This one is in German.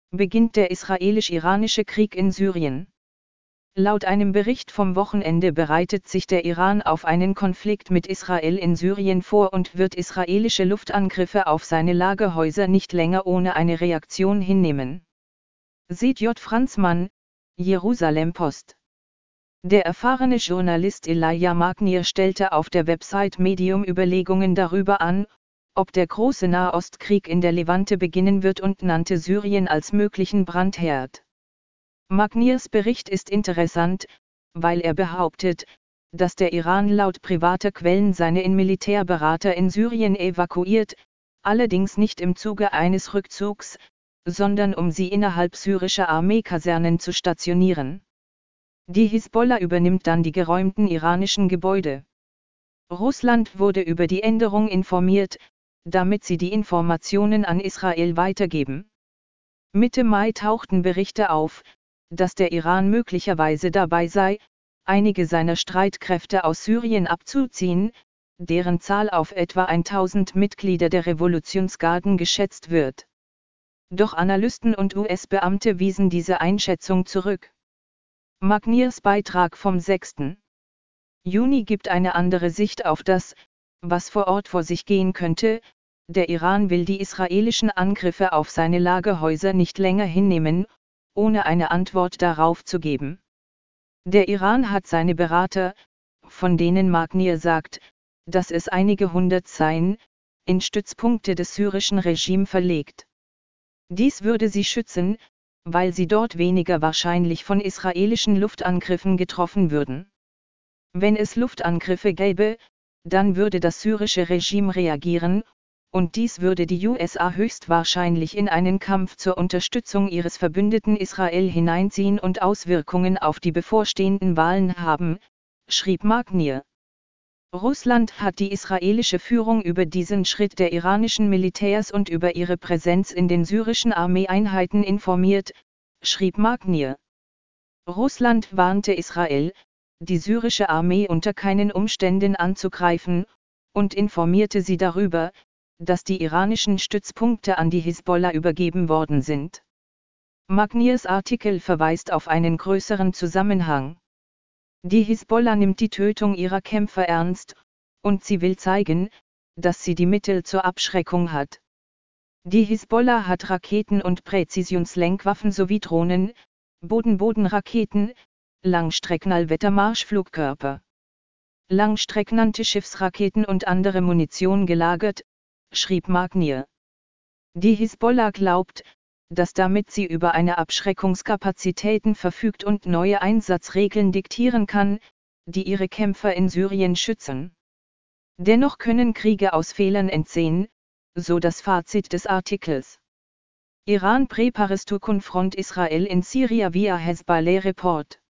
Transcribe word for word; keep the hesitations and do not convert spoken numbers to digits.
Beginnt der israelisch-iranische Krieg in Syrien. Laut einem Bericht vom Wochenende bereitet sich der Iran auf einen Konflikt mit Israel in Syrien vor und wird israelische Luftangriffe auf seine Lagerhäuser nicht länger ohne eine Reaktion hinnehmen. Sieht J. Franzmann, Jerusalem Post. Der erfahrene Journalist Elijah Magnier stellte auf der Website Medium Überlegungen darüber an, ob der große Nahostkrieg in der Levante beginnen wird und nannte Syrien als möglichen Brandherd. Magniers Bericht ist interessant, weil er behauptet, dass der Iran laut privater Quellen seine in Militärberater in Syrien evakuiert, allerdings nicht im Zuge eines Rückzugs, sondern um sie innerhalb syrischer Armeekasernen zu stationieren. Die Hisbollah übernimmt dann die geräumten iranischen Gebäude. Russland wurde über die Änderung informiert, damit sie die Informationen an Israel weitergeben. Mitte Mai tauchten Berichte auf, dass der Iran möglicherweise dabei sei, einige seiner Streitkräfte aus Syrien abzuziehen, deren Zahl auf etwa tausend Mitglieder der Revolutionsgarden geschätzt wird. Doch Analysten und U S-Beamte wiesen diese Einschätzung zurück. Magniers Beitrag vom sechsten Juni gibt eine andere Sicht auf das, was vor Ort vor sich gehen könnte. Der Iran will die israelischen Angriffe auf seine Lagerhäuser nicht länger hinnehmen, ohne eine Antwort darauf zu geben. Der Iran hat seine Berater, von denen Magnier sagt, dass es einige hundert seien, in Stützpunkte des syrischen Regimes verlegt. Dies würde sie schützen, weil sie dort weniger wahrscheinlich von israelischen Luftangriffen getroffen würden. Wenn es Luftangriffe gäbe, dann würde das syrische Regime reagieren, und dies würde die U S A höchstwahrscheinlich in einen Kampf zur Unterstützung ihres Verbündeten Israel hineinziehen und Auswirkungen auf die bevorstehenden Wahlen haben, schrieb Magnier. Russland hat die israelische Führung über diesen Schritt der iranischen Militärs und über ihre Präsenz in den syrischen Armeeeinheiten informiert, schrieb Magnier. Russland warnte Israel, die syrische Armee unter keinen Umständen anzugreifen, und informierte sie darüber, dass die iranischen Stützpunkte an die Hisbollah übergeben worden sind. Magniers Artikel verweist auf einen größeren Zusammenhang. Die Hisbollah nimmt die Tötung ihrer Kämpfer ernst, und sie will zeigen, dass sie die Mittel zur Abschreckung hat. Die Hisbollah hat Raketen und Präzisionslenkwaffen sowie Drohnen, Boden-Boden-Raketen, Langstrecken-Allwettermarschflugkörper, Langstrecken-Antischiffsraketen und andere Munition gelagert, schrieb Magnier. Die Hisbollah glaubt, dass damit sie über eine Abschreckungskapazitäten verfügt und neue Einsatzregeln diktieren kann, die ihre Kämpfer in Syrien schützen. Dennoch können Kriege aus Fehlern entsehen, so das Fazit des Artikels. Iran prepares to confront Israel in Syria via Hezbollah Report.